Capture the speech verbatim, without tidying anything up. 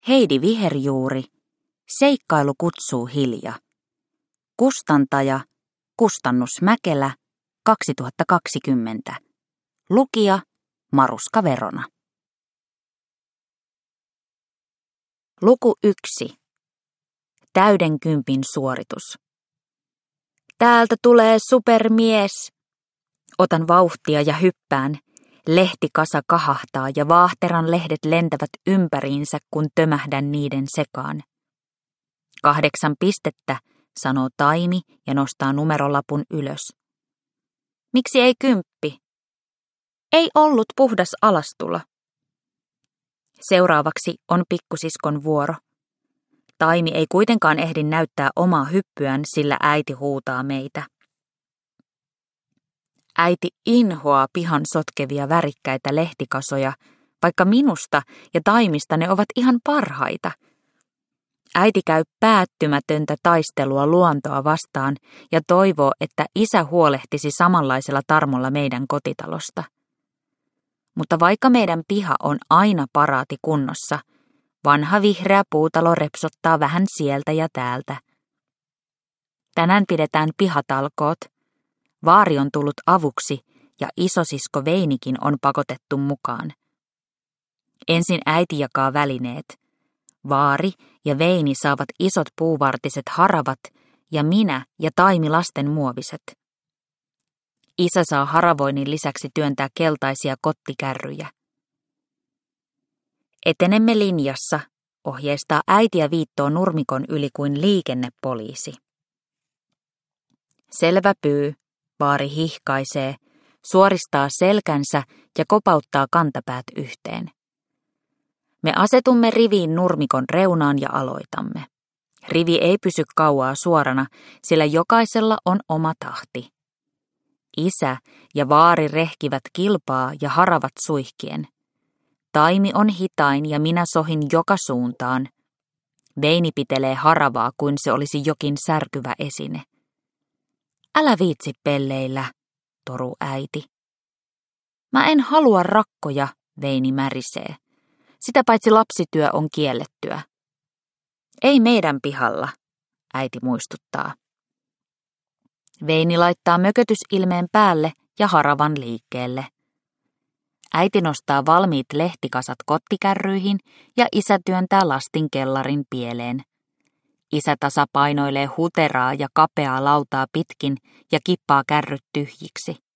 Heidi Viherjuuri, Seikkailu kutsuu Hilja. Kustantaja, Kustannus Mäkelä, kaksituhattakaksikymmentä. Lukija, Maruska Verona. Luku yksi. Täyden kympin suoritus. Täältä tulee supermies. Otan vauhtia ja hyppään. Lehtikasa kahahtaa ja vaahteran lehdet lentävät ympäriinsä, kun tömähdän niiden sekaan. Kahdeksan pistettä, sanoo Taimi ja nostaa numerolapun ylös. Miksi ei kymppi? Ei ollut puhdas alastulo. Seuraavaksi on pikkusiskon vuoro. Taimi ei kuitenkaan ehdi näyttää omaa hyppyään, sillä äiti huutaa meitä. Äiti inhoaa pihan sotkevia värikkäitä lehtikasoja, vaikka minusta ja Taimista ne ovat ihan parhaita. Äiti käy päättymätöntä taistelua luontoa vastaan ja toivoo, että isä huolehtisi samanlaisella tarmolla meidän kotitalosta. Mutta vaikka meidän piha on aina paraati kunnossa, vanha vihreä puutalo repsottaa vähän sieltä ja täältä. Tänään pidetään pihatalkoot. Vaari on tullut avuksi ja isosisko Veinikin on pakotettu mukaan. Ensin äiti jakaa välineet. Vaari ja Veini saavat isot puuvartiset haravat ja minä ja Taimi lasten muoviset. Isä saa haravoinnin lisäksi työntää keltaisia kottikärryjä. Etenemme linjassa, ohjeistaa äiti ja viittoo nurmikon yli kuin liikennepoliisi. Selvä pyy, Vaari hihkaisee, suoristaa selkänsä ja kopauttaa kantapäät yhteen. Me asetumme riviin nurmikon reunaan ja aloitamme. Rivi ei pysy kauaa suorana, sillä jokaisella on oma tahti. Isä ja Vaari rehkivät kilpaa ja haravat suihkien. Taimi on hitain ja minä sohin joka suuntaan. Veini pitelee haravaa kuin se olisi jokin särkyvä esine. Älä viitsi pelleillä, toruu äiti. Mä en halua rakkoja, Veini märisee. Sitä paitsi lapsityö on kiellettyä. Ei meidän pihalla, äiti muistuttaa. Veini laittaa mökötysilmeen päälle ja haravan liikkeelle. Äiti nostaa valmiit lehtikasat kottikärryihin ja isä työntää lastin kellarin pieleen. Isä tasapainoilee huteraa ja kapeaa lautaa pitkin ja kippaa kärryt tyhjiksi.